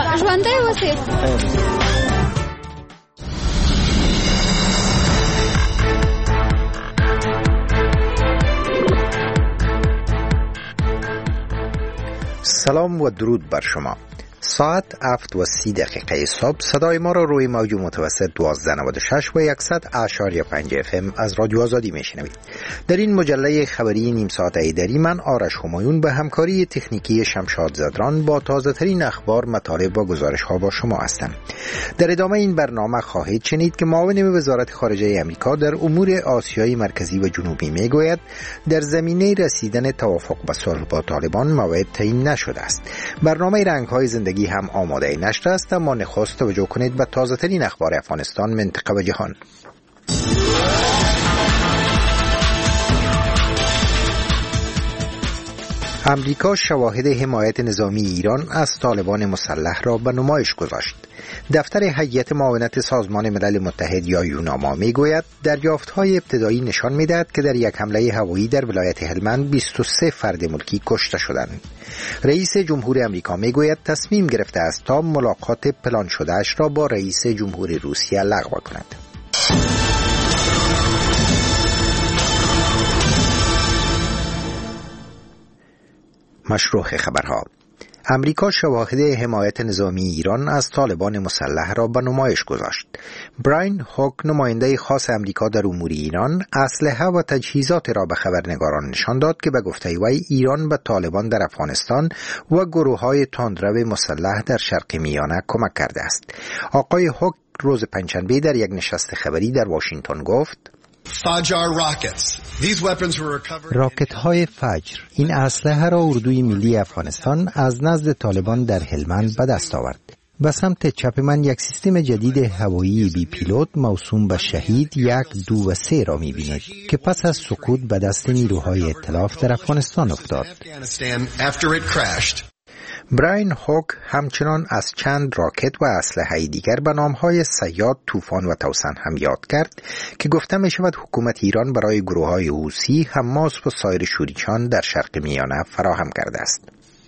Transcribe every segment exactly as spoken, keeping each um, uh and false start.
ژوندۍ اوسئ. سلام و درود بر شما. ساعت هفت و سی دقیقه صبح صدای ما را روی موج متوسط دوازده نود و شش و صد اشاری پنج اف ام از رادیو آزادی میشنوید. در این مجله خبری نیم ساعت ایدری من آرش همایون به همکاری تکنیکی شمشاد زدران با تازه ترین اخبار، مطالب و گزارش ها با شما هستم. در ادامه این برنامه خواهید شنید که معاون وزارت خارجه امریکا در امور آسیای مرکزی و جنوبی میگوید در زمینه رسیدن توافق به صلح با طالبان موعد تعیین نشده است. برنامه رنگ‌های زندگی هم آماده نشر است، اما نخست توجه کنید به تازه ترین اخبار افغانستان، منطقه و جهان. امریکا شواهد حمایت نظامی ایران از طالبان مسلح را به نمایش گذاشت. دفتر هیئت معاونت سازمان ملل متحد یا یوناما میگوید دریافت‌های ابتدایی نشان می‌دهد که در یک حمله هوایی در ولایت هلمند بیست و سه فرد ملکی کشته شدند. رئیس جمهور امریکا میگوید تصمیم گرفته است تا ملاقات پلان شده‌اش را با رئیس جمهور روسیه لغو کند. مشروع خبرها. امریکا شواهد حمایت نظامی ایران از طالبان مسلح را به نمایش گذاشت. براین هوک، نماینده خاص امریکا در امور ایران، اسلحه و تجهیزات را به خبرنگاران نشان داد که به گفته وی ایران به طالبان در افغانستان و گروه‌های تندرو مسلح در شرق میانه کمک کرده است. آقای هوک روز پنجشنبه در یک نشست خبری در واشنگتن گفت: راکت های فجر، این اسلحه را اردوی ملی افغانستان از نزد طالبان در هلمند به دست آورد. به سمت چپ من یک سیستم جدید هوایی بی پیلوت موسوم به شهید یک، دو و سه را می بینید که پس از سقوط به دست نیروهای ائتلاف در افغانستان افتاد. براین هوک همچنان از چند راکت و اسلحه دیگر به نامهای صیاد، طوفان و توسن هم یاد کرد که گفته می شود حکومت ایران برای گروه‌های حوثی، حماس و سایر شوریچان در شرق میانه فراهم کرده است.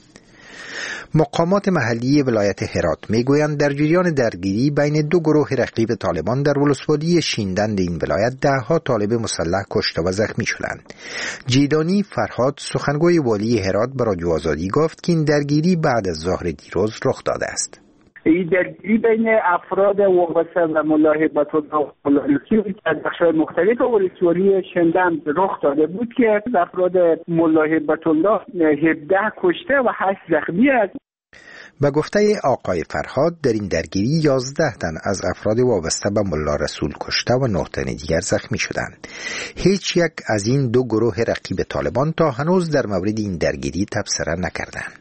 مقامات محلی ولایت هرات میگویند در جریان درگیری بین دو گروه رقیب طالبان در ولسوالی شیندند این ولایت دهها طالب مسلح کشته و زخمی شدند. جیدانی فرهاد، سخنگوی والی هرات، به رادیو آزادی گفت که این درگیری بعد از ظهر دیروز رخ داده است. این درگیری بین افراد وابسته و ملاحبت و ملاحظی که از بخش‌های مختلف ولسوالی شندند رخ داده بود که افراد ملاحبت الله هفده کشته و هشت زخمی است. به گفته آقای فرهاد در این درگیری یازده تن از افراد وابسته به ملا رسول کشته و نه تن دیگر زخمی شدند. هیچ یک از این دو گروه رقیب طالبان تا هنوز در مورد این درگیری تبصره نکردند.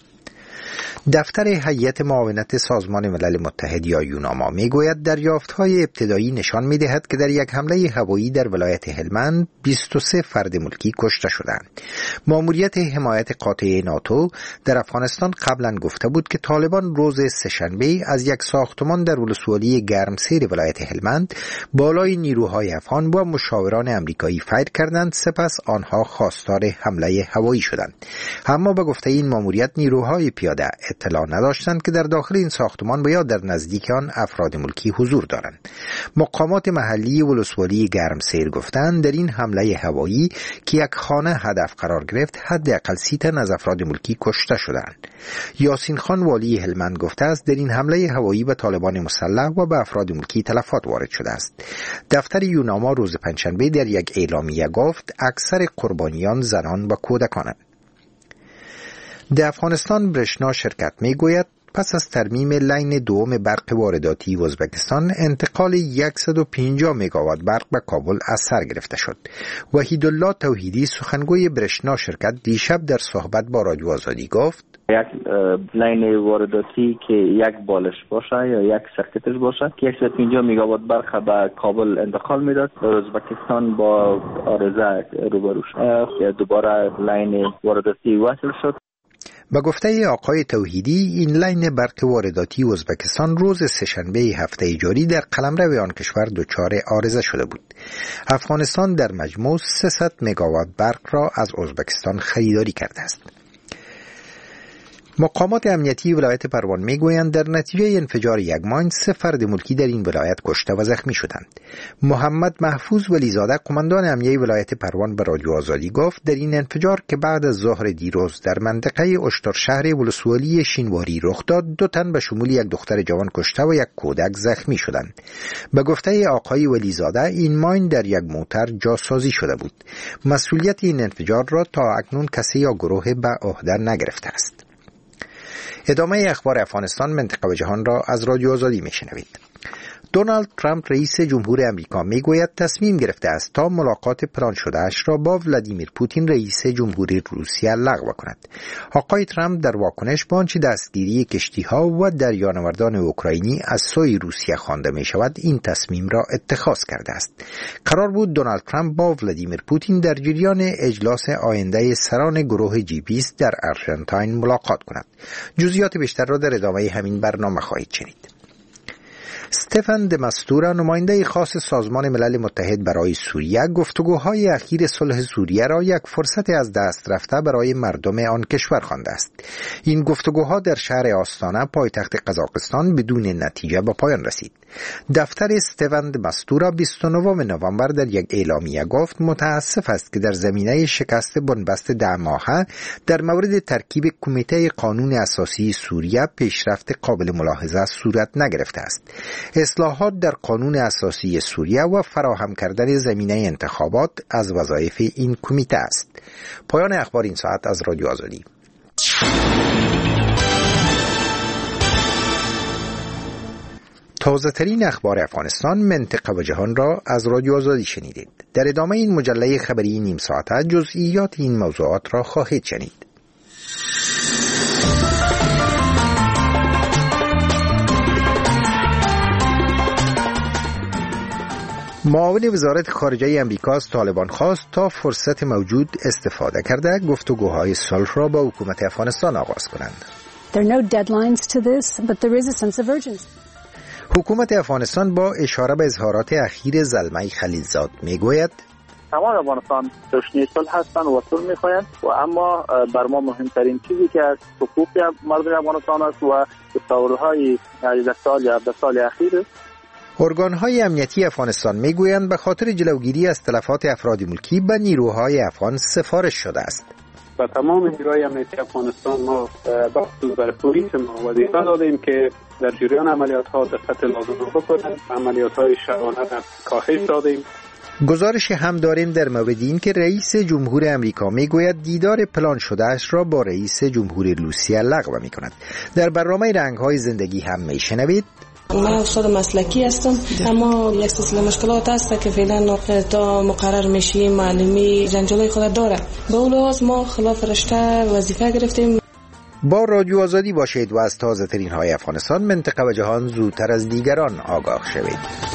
دفتر هیئت معاونت سازمان ملل متحد یا یوناما میگوید دریافت‌های ابتدایی نشان می‌دهد که در یک حمله هوایی در ولایت هلمند بیست و سه فرد ملکی کشته شدند. ماموریت حمایت قاطع ناتو در افغانستان قبلا گفته بود که طالبان روز سه‌شنبه از یک ساختمان در ولسوالی گرمسیر ولایت هلمند بالای نیروهای افغان و مشاوران امریکایی فیر کردند، سپس آنها خواستار حمله هوایی شدند. اما به گفته این ماموریت نیروهای پیاده اطلاع نداشتند که در داخل این ساختمان و یا در نزدیک آن افراد ملکی حضور دارند. مقامات محلی ولسوالی گرمسیر گفتند در این حمله هوایی که یک خانه هدف قرار گرفت حداقل سی تن از افراد ملکی کشته شدند. یاسین خان والی هلمند گفته است در این حمله هوایی به طالبان مسلح و به افراد ملکی تلفات وارد شده است. دفتر یوناما روز پنجشنبه در یک اعلامیه گفت اکثر قربانیان زنان و کودکانند. در افغانستان برشنا شرکت میگوید پس از ترمیم لاین دوم برق وارداتی ازبکستان انتقال صد و پنجاه مگاوات برق به کابل از سر گرفته شد. وحیدالله توحیدی، سخنگوی برشنا شرکت، دیشب در صحبت با رادیو آزادی گفت یک لاین وارداتی که یک بالش باشه یا یک سرکتش باشه که صد و پنجاه مگاوات برق به کابل انتقال میداد، ازبکستان با عارضه روبرو شد. دوباره لاین وارداتی وصل شد. به گفته آقای توحیدی این لاین برق وارداتی ازبکستان روز سه‌شنبه هفته جاری در قلمرو آن کشور دچار عارضه شده بود. افغانستان در مجموع سیصد مگاوات برق را از ازبکستان خریداری کرده است. مقامات امنیتی ولایت پروان میگویند در نتیجه انفجار یک ماین سه فرد ملکی در این ولایت کشته و زخمی شدند. محمد محفوظ ولیزاده قماندان امنیتی ولایت پروان به رادیو آزادی گفت در این انفجار که بعد از ظهر دیروز در منطقه اشتر شهر ولسوالی شینواری رخ داد، دو تن به شمول یک دختر جوان کشته و یک کودک زخمی شدند. به گفته آقای ولیزاده این ماین در یک موتر جاسازی شده بود. مسئولیت این انفجار را تا اکنون کسی یا گروه به عهده نگرفته است. ادامه اخبار افغانستان، منطقه و جهان را از رادیو آزادی میشنوید. دونالد ترامپ رئیس جمهور امریکا میگوید تصمیم گرفته است تا ملاقات پلان شده‌اش را با ولادیمیر پوتین رئیس جمهوری روسیه لغو کند. آقای ترامپ در واکنش به آنچه دستگیری کشتی‌ها و دریانوردان اوکراینی از سوی روسیه خوانده می‌شود این تصمیم را اتخاذ کرده است. قرار بود دونالد ترامپ با ولادیمیر پوتین در جریان اجلاس آینده سران گروه جی بیست در آرژانتین ملاقات کند. جزئیات بیشتر را در ادامه همین برنامه خواهید شنید. استفان د ماستورا نماینده خاص سازمان ملل متحد برای سوریه گفتگوهای اخیر صلح سوریه را یک فرصت از دست رفته برای مردم آن کشور خوانده است. این گفتگوها در شهر آستانه پایتخت قزاقستان بدون نتیجه به پایان رسید. دفتر استفان د ماستورا بیست و نهم نوامبر در یک اعلامیه گفت متاسف است که در زمینه شکست بنبست ده ماهه در مورد ترکیب کمیته قانون اساسی سوریه پیشرفت قابل ملاحظه صورت نگرفته است. اصلاحات در قانون اساسی سوریه و فراهم کردن زمینه انتخابات از وظایف این کمیته است. پایان اخبار این ساعت از رادیو آزادی. تازه ترین اخبار افغانستان، منطقه و جهان را از رادیو آزادی شنیدید. در ادامه این مجله خبری نیم ساعته جزئیات این موضوعات را خواهید شنید. معاون وزارت خارجه امریکا از طالبان خواست تا فرصت موجود استفاده کرده گفتگوهای صلح را با حکومت افغانستان آغاز کنند. There are no deadlines to this, but there is a sense of urgency. حکومت افغانستان با اشاره به اظهارات اخیر زلمه خلیلزاد میگوید تمام افغانستان تشنه صلح هستند و صلح میخواهند و اما بر ما مهمترین چیزی که از حقوق مردم افغانستان است و تظاهرهای هجده سال یا هفده سال اخیر. ارگان‌های امنیتی افغانستان میگویند به خاطر جلوگیری از تلفات افراد ملکی به نیروهای افغان سفارش شده است. و تمام نیروهای امنیتی افغانستان ما بخصوص برای پلیس ما وظیفه دادیم که در جریان عملیات ها دقت لازم را بکنند. عملیات های شبانه را کاهش دادیم. گزارش هم داریم در مورد این که رئیس جمهور امریکا میگوید دیدار پلان شدهش را با رئیس جمهور روسیه لغو میکند. در برنامه رنگ‌های زندگی هم میشنوید من استاد مسلکی هستم، اما یک سلسله مشکلات هست که فعلا تا مقرر میشیم معلمی جنجالای خود داره. به اون لحاظ ما خلاف رشته وظیفه گرفتیم. با رادیو آزادی باشید و از تازه ترین های افغانستان، منطقه و جهان زودتر از دیگران آگاه شوید.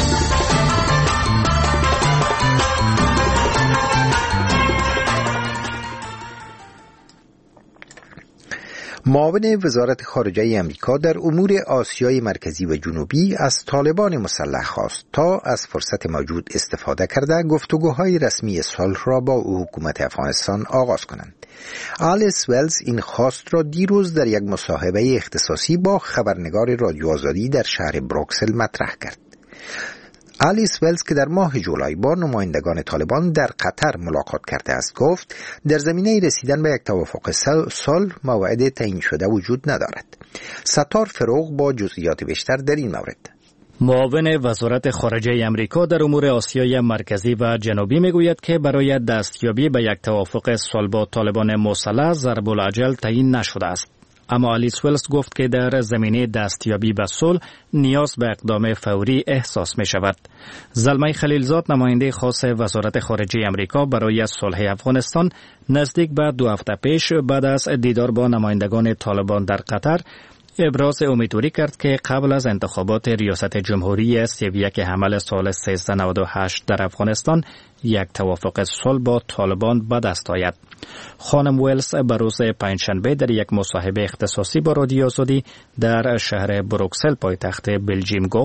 معاون وزارت خارجه امریکا در امور آسیای مرکزی و جنوبی از طالبان مسلح خواست تا از فرصت موجود استفاده کرده گفتگوهای رسمی صلح را با حکومت افغانستان آغاز کنند. آلیس ولز این خواست را دیروز در یک مصاحبه اختصاصی با خبرنگار رادیو آزادی در شهر بروکسل مطرح کرد. آلیس ولز که در ماه جولای با نمایندگان طالبان در قطر ملاقات کرده است گفت در زمینه رسیدن به یک توافق صلح موعد تعیین شده وجود ندارد. ستار فروغ با جزئیات بیشتر در این مورد. معاون وزارت خارجه امریکا در امور آسیای مرکزی و جنوبی میگوید که برای دستیابی به یک توافق صلح با طالبان مسلح ضرب العجل تعیین نشده است. اما آلیس ولز گفت که در زمینه دستیابی به صلح نیاز به اقدام فوری احساس می شود. زلمه خلیلزاد نماینده خاص وزارت خارجه امریکا برای صلح افغانستان نزدیک به دو هفته پیش بعد از دیدار با نمایندگان طالبان در قطر ابراز امیدواری کرد که قبل از انتخابات ریاست جمهوری سی و یک حمل سال سیزده نود و هشت در افغانستان یک توافق صلح با طالبان به دست آید. خانم ویلز به روز پنجشنبه در یک مصاحبه اختصاصی با رادیو آزادی در شهر بروکسل پایتخت بلژیم گفت: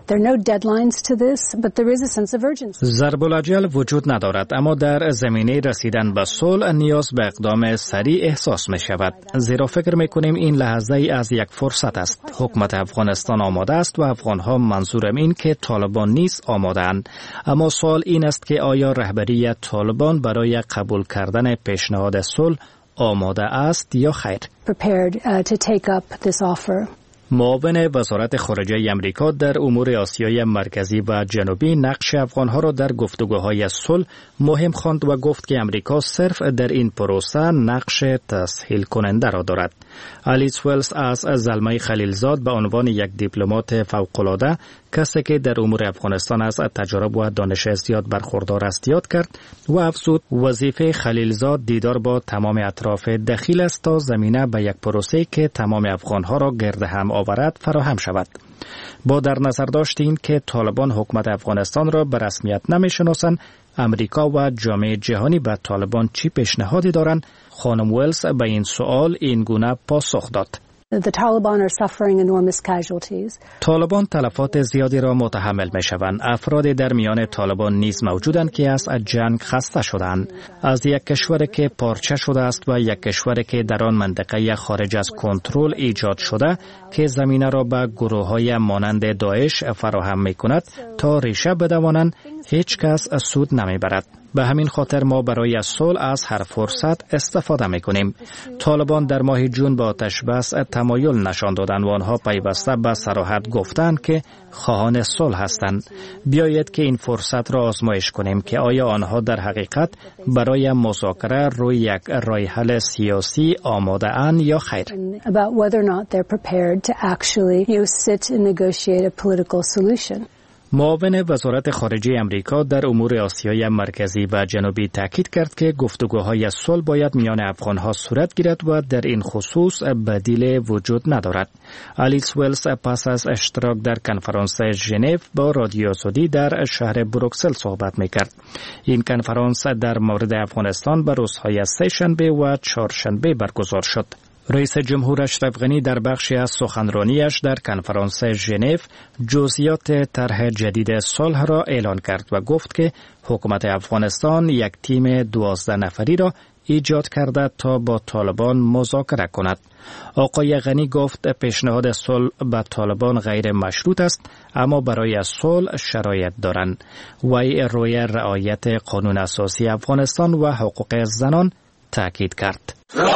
There are no deadlines to this, but there is a sense of urgency. ضرب الاجل وجود ندارد، اما در زمینه رسیدن به صلح نیاز به اقدام سریع احساس می شود. زیرا فکر می کنیم این لحظه ای از یک فرصت است. حکومت افغانستان آماده است و افغانها، منظورم این که طالبان نیز آماده اند. اما سوال این است که آیا رهبری طالبان برای قبول کردن پیشنهاد صلح آماده است یا خیر؟ Prepared uh, to take up this offer. معاون وزارت خارجه امریکا در امور آسیای مرکزی و جنوبی نقش افغانها را در گفتگوهای صلح مهم خواند و گفت که امریکا صرف در این پروسه نقش تسهیل کننده را دارد. آلیس ولز از زلمه خلیلزاد به عنوان یک دیپلمات فوق‌العاده، کسی که در امور افغانستان از تجارب و دانش زیاد برخوردار است، یاد کرد و افزود وظیفه خلیلزاد دیدار با تمام اطراف دخیل است تا زمینه به یک پروسه که تمام افغانها را گرد هم آورد فراهم شود. با در نظر داشت این که طالبان حکومت افغانستان را به رسمیت نمی‌شناسند، امریکا و جامعه جهانی به طالبان چی پیشنهادی دارند؟ خانم ولز به این سوال این گونه پاسخ داد: The Taliban are suffering enormous casualties. طالبان تلفات زیادی را متحمل می شوند. افراد در میان طالبان نیز موجودند که از جنگ خسته شدند. از یک کشوری که پارچه شده است و یک کشوری که در آن منطقه خارج از کنترل ایجاد شده که زمینه را به گروه‌های مانند داعش فراهم می کند تا ریشه بدوانند، هیچ کس سود نمی برد. به همین خاطر ما برای صلح از هر فرصت استفاده می‌کنیم. طالبان در ماه جون با آتش بس تمایل نشان دادند و آنها پیوسته به صراحت گفتند که خواهان صلح هستند. بیایید که این فرصت را آزمایش کنیم که آیا آنها در حقیقت برای مذاکره روی یک راه حل سیاسی آماده اند یا خیر. About whether or not they're prepared to actually, you know, sit and negotiate a political solution. معاون وزارت خارجه امریکا در امور آسیای مرکزی و جنوبی تاکید کرد که گفتگوهای صلح باید میان افغانها صورت گیرد و در این خصوص بدیل وجود ندارد. آلیس ولز پس از اشتراک در کنفرانس ژنو با رادیو آزادی در شهر بروکسل صحبت میکرد. این کنفرانس در مورد افغانستان به روزهای سه شنبه و چهارشنبه برگزار شد. رئیس جمهور اشرف غنی در بخشی از سخنرانیش در کنفرانس ژنو جزئیات طرح جدید صلح را اعلان کرد و گفت که حکومت افغانستان یک تیم دوازده نفری را ایجاد کرده تا با طالبان مذاکره کند. آقای غنی گفت پیشنهاد صلح به طالبان غیر مشروط است، اما برای صلح شرایط دارند. وی روی رعایت قانون اساسی افغانستان و حقوق زنان تاکید کرد.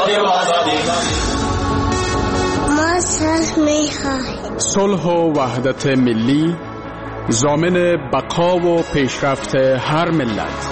ما صلح می‌خواهیم. صلح و وحدت ملی ضامن بقا و پیشرفت هر ملت.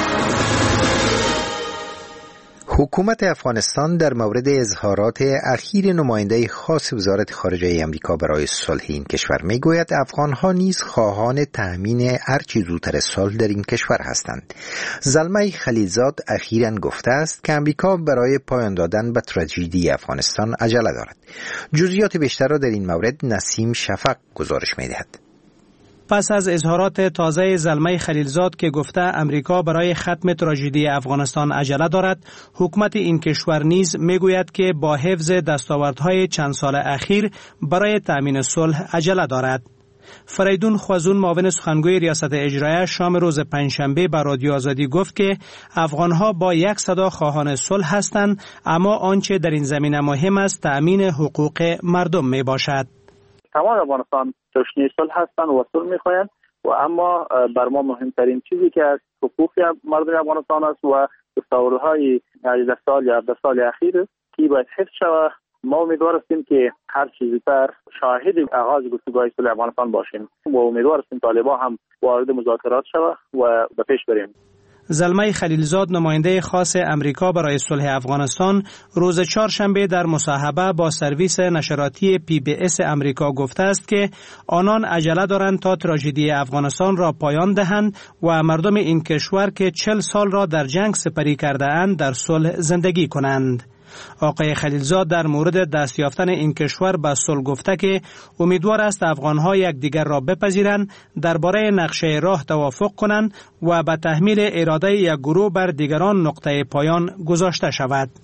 حکومت افغانستان در مورد اظهارات اخیر نماینده خاص وزارت خارجه امریکا برای صلح این کشور میگوید افغانها نیز خواهان تامین هرچه زودتر صلح در این کشور هستند. زلمه خلیلزاد اخیراً گفته است که امریکا برای پایان دادن به تراژدی افغانستان عجله دارد. جزئیات بیشتر را در این مورد نسیم شفق گزارش میدهد. پس از اظهارات تازه زلمه خلیلزاد که گفته امریکا برای ختم تراژدی افغانستان عجله دارد، حکومت این کشور نیز میگوید که با حفظ دستاوردهای چند سال اخیر برای تأمین صلح عجله دارد. فریدون خوازون معاون سخنگوی ریاست اجرایه شام روز پنجشنبه به رادیو آزادی گفت که افغانها با یک صدا خواهان صلح هستند، اما آنچه در این زمینه مهم است تأمین حقوق مردم می باشد. تمام افغانستان تشنه صلح هستند و صلح می‌خواهند و اما بر ما مهمترین چیزی که از حقوق مردم افغانستان است و دستاوردهای هجده سال یا هفده سال اخیر که باید حفظ شود. ما امیدوار هستیم که هر چیزی تر شاهد آغاز گفتگوهای صلح افغانستان باشیم و امیدوار هستیم طالبان هم وارد مذاکرات شود و به پیش بریم. زلمه خلیلزاد نماینده خاص امریکا برای صلح افغانستان روز چهارشنبه در مصاحبه با سرویس نشراتی پی بی اس امریکا گفته است که آنان عجله دارند تا تراژدی افغانستان را پایان دهند و مردم این کشور که چهل سال را در جنگ سپری کرده اند در صلح زندگی کنند. آقای خلیلزاد در مورد دست یافتن این کشور به صلح گفته که امیدوار است افغانها یکدیگر را بپذیرند، درباره نقشه راه توافق کنند و به تحمیل اراده یک گروه بر دیگران نقطه پایان گذاشته شود.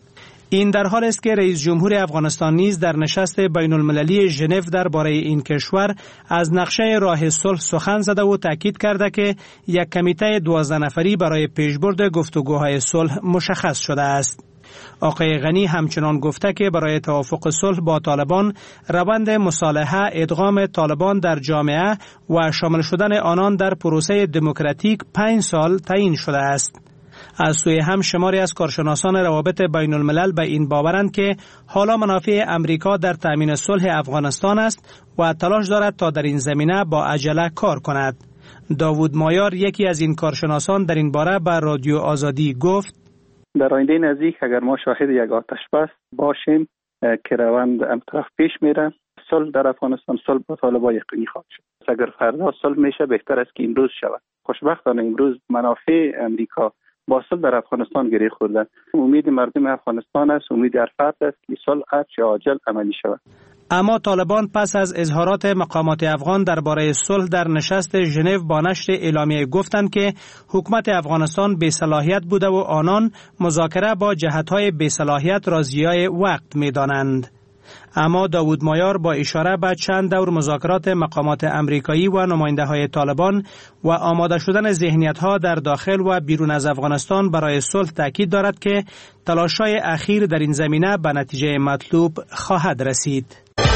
این در حال است که رئیس جمهور افغانستان نیز در نشست بین المللی ژنو درباره این کشور از نقشه راه صلح سخن زده و تاکید کرده که یک کمیته دوازده نفری برای پیشبرد گفتگوهای صلح مشخص شده است. آقای غنی همچنان گفته که برای توافق صلح با طالبان روند مصالحه، ادغام طالبان در جامعه و شامل شدن آنان در پروسه دموکراتیک پنج سال تعیین شده است. از سوی هم شماری از کارشناسان روابط بین الملل به این باورند که حالا منافع امریکا در تأمین صلح افغانستان است و تلاش دارد تا در این زمینه با عجله کار کند. داوود مایار یکی از این کارشناسان در این باره به رادیو آزادی گفت: در آینده نزدیک اگر ما شاهد یک آتش بس باشیم که روند امطرف پیش میره، صلح در افغانستان، صلح با طالبان یقینی خواهد شد. اگر فردا صلح میشه بهتر است که امروز شود. خوشبختانه امروز منافع امریکا با صلح در افغانستان گره خورده. امید مردم افغانستان است، امید هر فرد است که صلح چه عاجل عملی شود. اما طالبان پس از اظهارات مقامات افغان درباره صلح در نشست ژنو با نشر اعلامیه گفتند که حکومت افغانستان بی‌صلاحیت بوده و آنان مذاکره با جهت‌های بی‌صلاحیت را ضیاع وقت می‌دانند. اما داوود مایار با اشاره به چند دور مذاکرات مقامات امریکایی و نماینده‌های طالبان و آماده شدن ذهنیت‌ها در داخل و بیرون از افغانستان برای صلح تاکید دارد که تلاش‌های اخیر در این زمینه به نتیجه مطلوب خواهد رسید.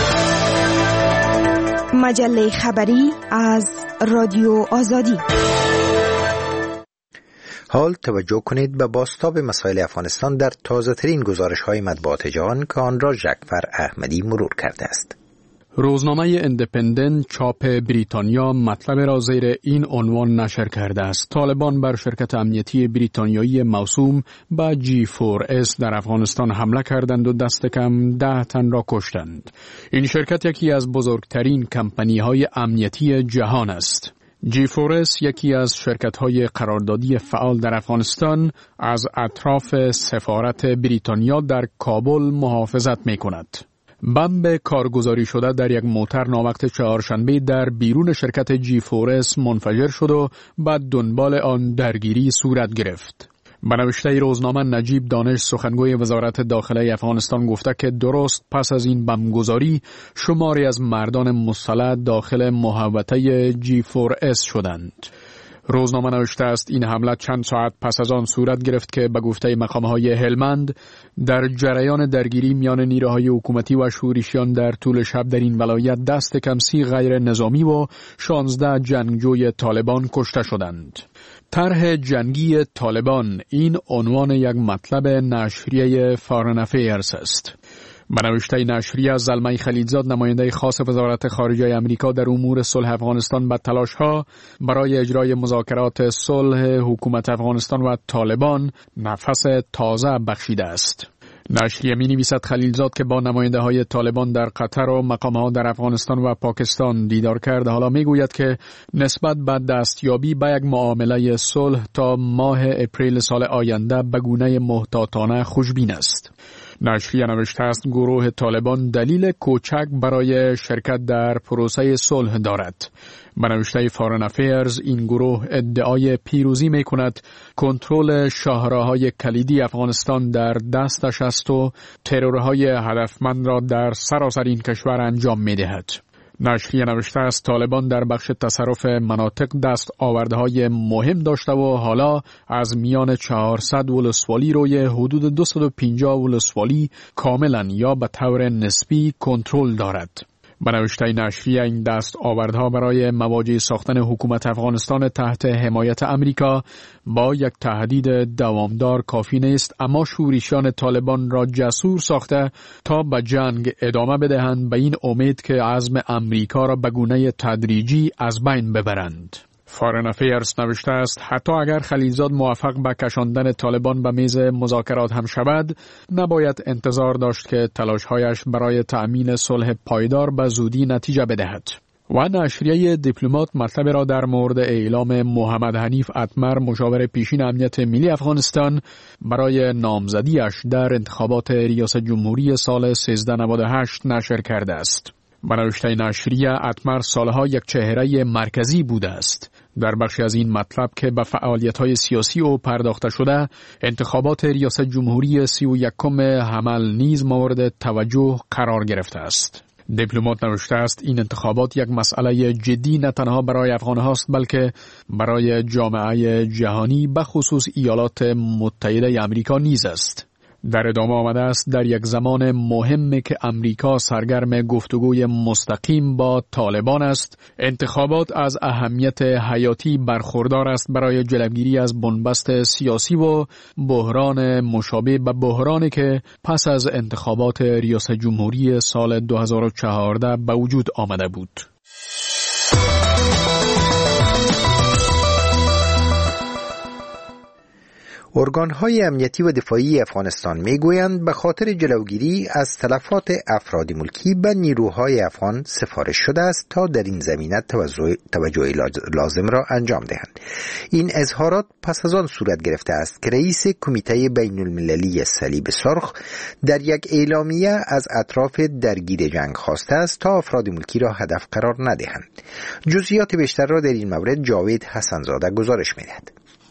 مجله خبری از رادیو آزادی. حال توجه کنید به بازتاب مسائل افغانستان در تازه ترین گزارش های مطبوعات جهان که آن را جعفر احمدی مرور کرده است. روزنامه اندپندنت چاپ بریتانیا مطلب را زیر این عنوان نشر کرده است: طالبان بر شرکت امنیتی بریتانیایی موسوم به جی فور اس در افغانستان حمله کردند و دست کم ده تن را کشتند. این شرکت یکی از بزرگترین کمپانی های امنیتی جهان است. جی فور اس یکی از شرکت‌های قراردادی فعال در افغانستان از اطراف سفارت بریتانیا در کابل محافظت می‌کند. بمب کارگزاری شده در یک موتر ناوقت چهارشنبه در بیرون شرکت جی فور اس منفجر شد و بعد دنبال آن درگیری صورت گرفت. به نوشته روزنامه نجیب دانش سخنگوی وزارت داخله افغانستان گفته که درست پس از این بمبگذاری شماری از مردان مسلح داخل محوطه جی فور اس شدند. روزنامه نوشته است این حمله چند ساعت پس از آن صورت گرفت که به گفته مقام‌های هلمند در جریان درگیری میان نیروهای حکومتی و شورشیان در طول شب در این ولایت دست کم سی غیر نظامی و شانزده جنگجوی طالبان کشته شدند. طرح جنگی طالبان این عنوان یک مطلب نشریه فارن افیرز است. به نوشته نشریه زلمه خلیلزاد نماینده خاص وزارت خارجه آمریکا در امور صلح افغانستان به تلاش‌ها برای اجرای مذاکرات صلح حکومت افغانستان و طالبان نفس تازه بخشیده است. نشریه می نویسد خلیلزاد که با نماینده های طالبان در قطر و مقامها در افغانستان و پاکستان دیدار کرد حالا می گوید که نسبت به دستیابی به یک معامله صلح تا ماه اپریل سال آینده به گونه محتاطانه خوشبین است. نشریه نوشته است گروه طالبان دلیل کوچک برای شرکت در پروسه صلح دارد. به نوشته فارن افیرز این گروه ادعای پیروزی می کند کنترل شاهراهای کلیدی افغانستان در دستش است و ترورهای هدفمند را در سراسر این کشور انجام می دهد. نشریه نوشته است طالبان در بخش تصرف مناطق دست آوردهای مهم داشته و حالا از میان چهارصد ولسوالی روی حدود دویست و پنجاه ولسوالی کاملا یا به طور نسبی کنترل دارد. به نوشته نشریه این دست آوردها برای مواجه ساختن حکومت افغانستان تحت حمایت امریکا با یک تهدید دوامدار کافی نیست، اما شورشیان طالبان را جسور ساخته تا به جنگ ادامه بدهند به این امید که عزم امریکا را به گونه تدریجی از بین ببرند. فارن افیرز نوشته است حتی اگر خلیلزاد موفق به کشاندن طالبان به میز مذاکرات هم شود، نباید انتظار داشت که تلاش‌هایش برای تأمین صلح پایدار به زودی نتیجه بدهد. و نشریه دیپلمات مطلب را در مورد اعلام محمد حنیف اتمر مشاور پیشین امنیت ملی افغانستان برای نامزدیش در انتخابات ریاست جمهوری سال سیزده نود و هشت نشر کرده است. به نوشته نشریه اتمر سالها یک چهره مرکزی بوده است. در بخشی از این مطلب که به فعالیت‌های سیاسی او پرداخته شده، انتخابات ریاست جمهوری سی و یکم حمل نیز مورد توجه قرار گرفته است. دیپلمات نوشته است این انتخابات یک مسئله جدی نه تنها برای افغان هاست بلکه برای جامعه جهانی به خصوص ایالات متحده امریکا نیز است. در ادامه آمده است در یک زمان مهمی که امریکا سرگرم گفتگوی مستقیم با طالبان است، انتخابات از اهمیت حیاتی برخوردار است برای جلوگیری از بنبست سیاسی و بحران مشابه به بحرانی که پس از انتخابات ریاست جمهوری سال دو هزار و چهارده به وجود آمده بود. ارگان‌های امنیتی و دفاعی افغانستان میگویند به خاطر جلوگیری از تلفات افراد ملکی به نیروهای افغان سفارش شده است تا در این زمینه توجه لازم را انجام دهند. این اظهارات پس از آن صورت گرفته است که رئیس کمیته بین المللی صلیب سرخ در یک اعلامیه از اطراف درگیر جنگ خواسته است تا افراد ملکی را هدف قرار ندهند. جزئیات بیشتر را در این مورد جاوید حسنزاده گزارش می‌دهد.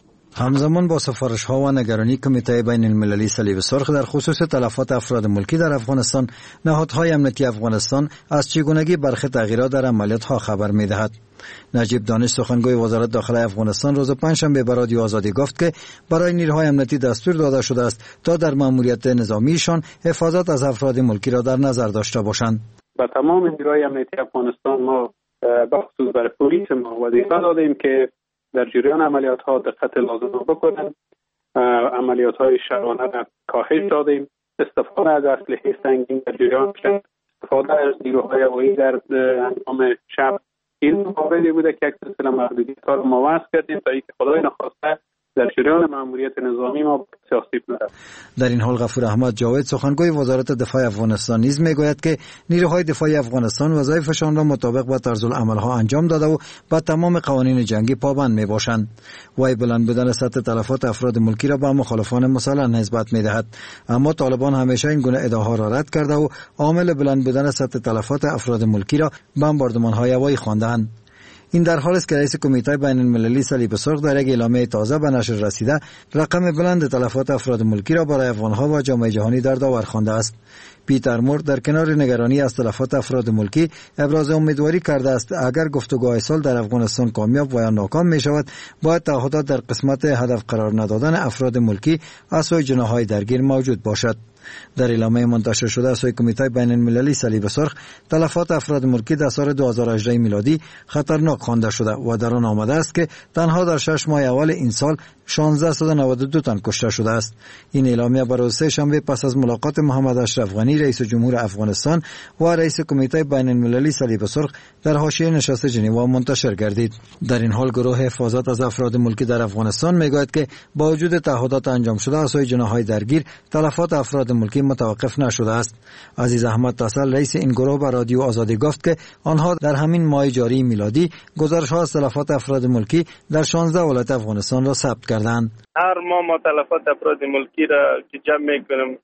همزمان با سفارش ها و نگرانی کمیته بین المللی صلیب سرخ در خصوص تلفات افراد ملکی در افغانستان، نهادهای امنیتی افغانستان از چگونگی برخی تغییرات در عملیات ها خبر می دهد. نجیب دانش سخنگوی وزارت داخله افغانستان روز پنجشنبه به رادیو آزادی گفت که برای نیروهای امنیتی دستور داده شده است تا در ماموریت نظامیشان حفاظت از افراد ملکی را در نظر داشته باشند. با تمام نیروهای امنیتی افغانستان ما بخصوص برای پلیس ما وظیفه دادیم که در جریان عملیات ها دقت لازم را بکنند. عملیات های شبانه را کاهش دادیم. استفاده از اسلحه سنگین در جریان شب، استفاده از نیروهای هوایی در هنگام شب، این موردی بوده که یک سلسله محدودیت ها را ما وضع کردیم تا اینکه خدای نخواسته در جریان ماموریت نظامی ما آسیب نرسد. در این حال غفور احمد جاوید سخنگوی وزارت دفاع افغانستان نیز میگوید که نیروهای دفاعی افغانستان وظایفشان را مطابق با طرز العمل ها انجام داده و با تمام قوانین جنگی پابند میباشند. وی بلند بودن سطح تلفات افراد ملکی را به مخالفان مسلح نسبت میدهد، اما طالبان همیشه این گونه ادعاها را رد کرده و عامل بلند بودن سطح تلفات افراد ملکی را بمباردمان های هوایی خواندند. این در حالی است که رئیس کمیته بین المللی صلیب سرخ در یک اعلامیه تازه به نشر رسیده رقم بلند تلفات افراد ملکی را برای افغانها و جامعه جهانی در داور خوانده است. پیتر مور در کنار نگرانی از تلفات افراد ملکی ابراز امیدواری کرده است اگر گفتگوهای صلح در افغانستان کامیاب و یا ناکام می شود، باید تعهدات در قسمت هدف قرار ندادن افراد ملکی از سوی جناح‌های درگیر موجود باشد. در اعلامیه منتشر شده از سوی کمیته بین المللی صلیب سرخ، تلفات افراد ملکی در سال دو هزار و هجده میلادی خطرناک خوانده شده و در آن آمده است که تنها در شش ماه اول این سال شانزده و نود و دو تن کشته شده است. این اعلامیه بر روز سه‌شنبه پس از ملاقات محمد اشرف غنی رئیس جمهور افغانستان و رئیس کمیته بین المللی صلیب سرخ در حاشیه نشست ژنو منتشر گردید. در این حال گروه حفاظت از افراد ملکی در افغانستان میگوید که با وجود تعهدات انجام شده از سوی جناح‌های درگیر، تلفات افراد ملکی متوقف نشده است. عزیز احمد تسل رئیس این گروه به رادیو آزادی گفت که آنها در همین ماه جاری میلادی گزارش‌ها از تلفات افراد ملکی در شانزده ولایت افغانستان را ثبت کردند. هر ماه ما تلفات افراد ملکی را که جمع میکنیم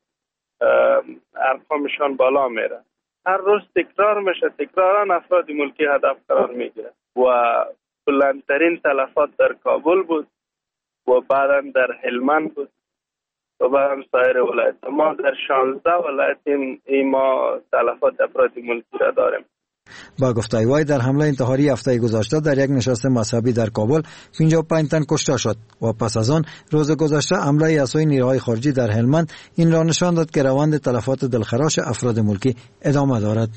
ارقامشان بالا میره. هر روز تکرار میشه، تکرارا افراد ملکی هدف قرار میگیره و بلندترین تلفات در کابل بود و بعدا در هلمند بود و بعدا سایر ولایت. ما در شانزده ولایت این ما تلفات افراد ملکی را داریم. با گفته وی در حمله انتحاری هفته گذشته در یک نشست مذهبی در کابل پنجاه و پنج تن کشته شد و پس از آن روز گذشته حمله از سوی نیروهای خارجی در هلمند این را نشان داد که روند تلفات دلخراش افراد ملکی ادامه دارد.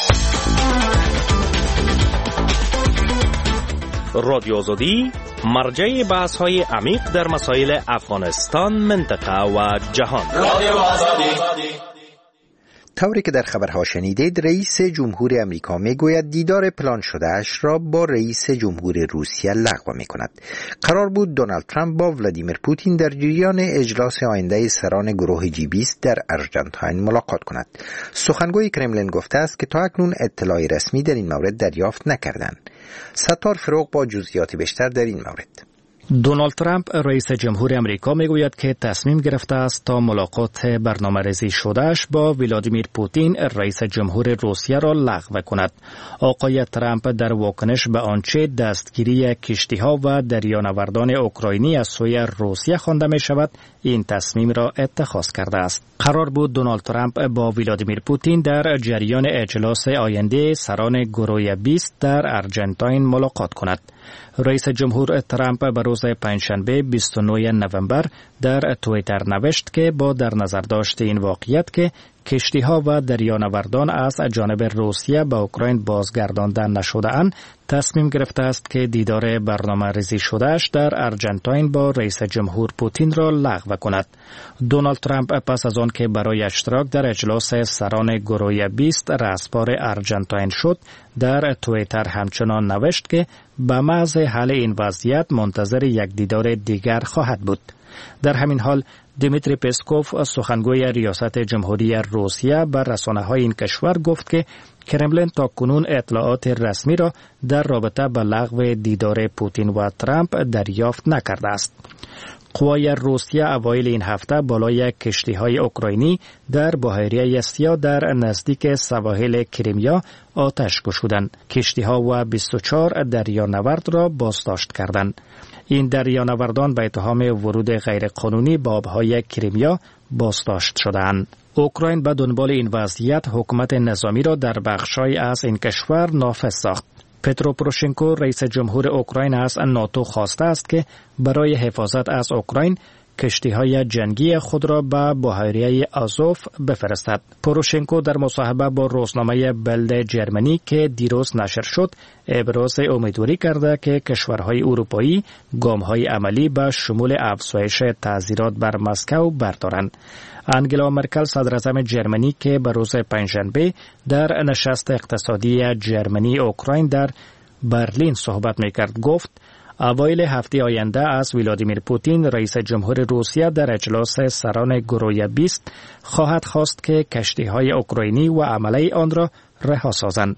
رادیو آزادی مرجع بحث های عمیق در مسائل افغانستان، منطقه و جهان. رادیو آزادی. طوری که در خبرها شنیدید، رئیس جمهور امریکا میگوید دیدار پلان شدهش را با رئیس جمهور روسیه لغو میکند. قرار بود دونالد ترامپ با ولادیمیر پوتین در جریان اجلاس آینده سران گروه جی بیست در آرژانتین ملاقات کند. سخنگوی کرملین گفته است که تا اکنون اطلاعی رسمی در این مورد دریافت نکردند. ستار فروغ با جزئیات بیشتر در این مورد. دونالد ترامپ رئیس جمهور امریکا میگوید که تصمیم گرفته است تا ملاقات برنامه‌ریزی شدهش با ولادیمیر پوتین رئیس جمهور روسیه را لغو کند. آقای ترامپ در واکنش به آنچه دستگیری کشتی‌ها و دریانوردان اوکراینی از سوی روسیه خوانده می شود این تصمیم را اتخاذ کرده است. قرار بود دونالد ترامپ با ولادیمیر پوتین در جریان اجلاس آینده سران گروه بیست در ارجنتاین ملاقات کند. رئیس جمهور ترامپ به روز پنجشنبه بیست و نهم نوامبر در توییتر نوشت که با در نظر داشت این واقعیت که کشتی‌ها و دریانوردان از جانب روسیه به اوکراین بازگردانده نشده‌اند، تصمیم گرفته است که دیدار برنامه‌ریزی شده‌اش در ارجنتاین با رئیس جمهور پوتین را لغو کند. دونالد ترامپ پس از آن که برای اشتراک در اجلاس سران گروه بیست رهسپار ارجنتاین شد، در توییتر همچنان نوشت که به محض حل این وضعیت منتظر یک دیدار دیگر خواهد بود. در همین حال دیمیتری پسکوف سخنگوی ریاست جمهوری روسیه بر رسانه‌های این کشور گفت که کرملین تاکنون اطلاعات رسمی را در رابطه با لغو دیدار پوتین و ترامپ دریافت نکرده است. قوای روسیه اوایل این هفته بالای کشتی‌های اوکراینی در بحیره سیاه در نزدیک سواحل کریمیا آتش گشودند. کشتی‌ها و بیست و چهار دریانورد را بازداشت کردند. این دریانوردان به اتهام ورود غیرقانونی به آبهای کریمیا بازداشت شدند. اوکراین به دنبال این وضعیت حکومت نظامی را در بخش‌های از این کشور نافذ ساخت. پترو پوروشنکو رئیس جمهور اوکراین از ناتو خواسته است که برای حفاظت از اوکراین کشتی‌های جنگی خود را به بحیره آزوف بفرستد. پوروشنکو در مصاحبه با روزنامه بلد جرمنی که دیروز نشر شد، ابراز امیدواری کرده که کشورهای اروپایی گام‌های عملی به شمول افزایش تعزیرات بر مسکو بردارند. انگلا مرکل صدراعظم جرمنی که به روز پنجشنبه در نشست اقتصادی جرمنی اوکراین در برلین صحبت می‌کرد گفت اوایل هفته آینده از ولادیمیر پوتین رئیس جمهور روسیه در اجلاس سران گروه بیست خواهد خواست که کشتی‌های اوکراینی و عمله آن را رها سازند.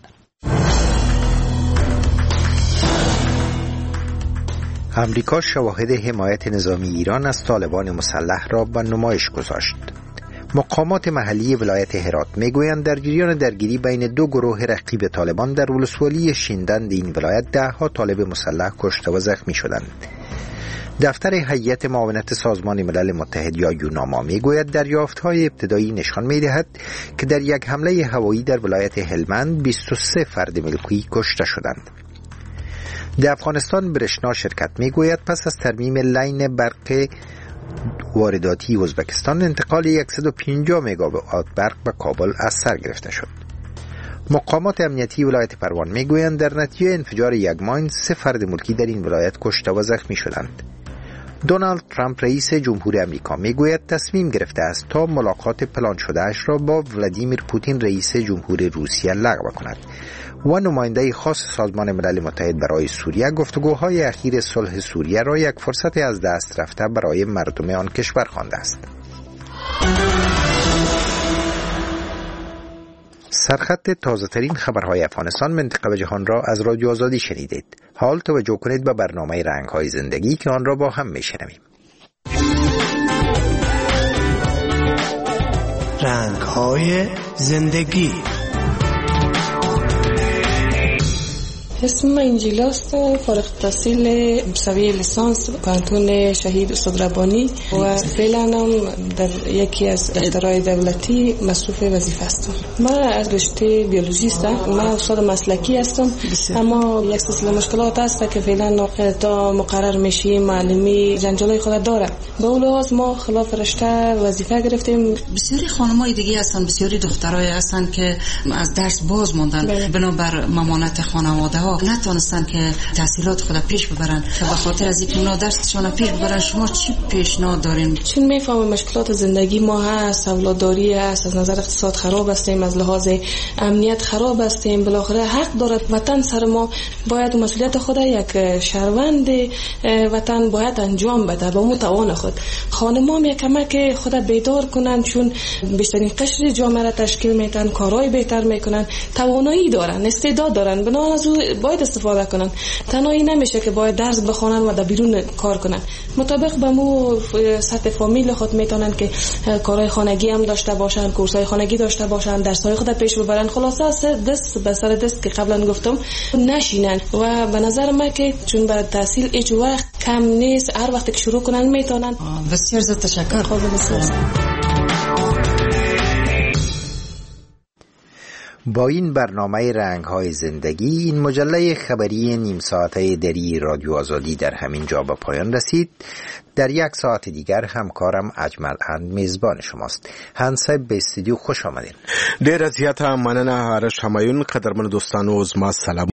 امریکا شواهد حمایت نظامی ایران از طالبان مسلح را به نمایش گذاشت. مقامات محلی ولایت هرات میگویند در جریان درگیری بین دو گروه رقیب طالبان در ولسوالی شیندند این ولایت ده ها طالب مسلح کشته و زخمی شدند. دفتر هیئت معاونت سازمان ملل متحد یا یوناما میگوید دریافت‌های ابتدایی نشان می‌دهد که در یک حمله هوایی در ولایت هلمند بیست و سه فرد ملکی کشته شدند. در افغانستان برشنا شرکت میگوید پس از ترمیم لین برق وارداتی ازبکستان انتقال صد و پنجاه مگاوات برق به کابل از سر گرفته شد. مقامات امنیتی ولایت پروان میگویند در نتیجه انفجار یک ماین سه فرد ملکی در این ولایت کشته و زخمی شدند. دونالد ترامپ رئیس جمهور امریکا میگوید تصمیم گرفته است تا ملاقات پلان شدهش را با ولادیمیر پوتین رئیس جمهور روسیه لغو کند و نماینده خاص سازمان ملل متحد برای سوریه گفتگوهای اخیر صلح سوریه را یک فرصت از دست رفته برای مردم آن کشور خوانده است. سرخط تازه ترین خبرهای افغانستان، منطقه و جهان را از رادیو آزادی شنیدید. حال توجه کنید به برنامه رنگ‌های زندگی که آن را با هم میشنویم. رنگ‌های زندگی. اسم من انجیلا است، فارغ التحصیل سویه لیسانس پانتون شهید استاد ربانی و فعلا هم در یکی از دفترهای دولتی مصروف وظیفه هستم. من از رشته بیولوژی هستم. من استاد مسلکی هستم، اما یک سلسله مشکلات هست که فعلا تا مقرر میشیم معلمی جنجالای خود داره. به اون لحاظ ما خلاف رشته وظیفه گرفتیم. بسیاری خانمای دیگه هستن، بسیاری دخترای هستن که از درس باز موندن بنابر ممانعت خانواده نتونستن که تحصیلات خود پیش ببرن و به خاطر از اینکه اونا درسشون پیش ببرن. شما چی پیشنهاد دارین؟ چون میفهمیم مشکلات زندگی ما هست، اولاداری هست، از نظر اقتصاد خراب هستیم، از لحاظ امنیت خراب هستیم، بالاخره حق دارد وطن سر ما، باید مسئولیت خود یک شهروند وطن باید انجام بده با متوان خود. خانم‌ها می کمک خود بیدار کنن، چون بیشترین قشر جامعه را تشکیل میدن، کارهای بهتر میکنن، توانایی دارن، استعداد دارن، بنابراین باید استفاده کنن. تنهایی نمیشه که باید درس بخونن و در بیرون کار کنن. مطابق به مو سطح فامیل خود میتونن که کارهای خانگی هم داشته باشن، کورسای خانگی داشته باشن، درس‌های خود پیش ببرن. خلاصه دست به سر دست که قبلا گفتم نشینن و به نظر من که چون برای تحصیل هیچ وقت کم نیست، هر وقت که شروع کنن میتونن. بسیار زیاد تشکر. خب بسیار. با این برنامه رنگ‌های زندگی این مجله خبری نیم ساعته دری رادیو آزادی در همین جا به پایان رسید. در یک ساعت دیگر همکارم اجمل اند میزبان شماست. هنسه به استودیو خوش آمدین. ډیر زیاته مننه هرش همایون. قدرمن دوستانو زما سلام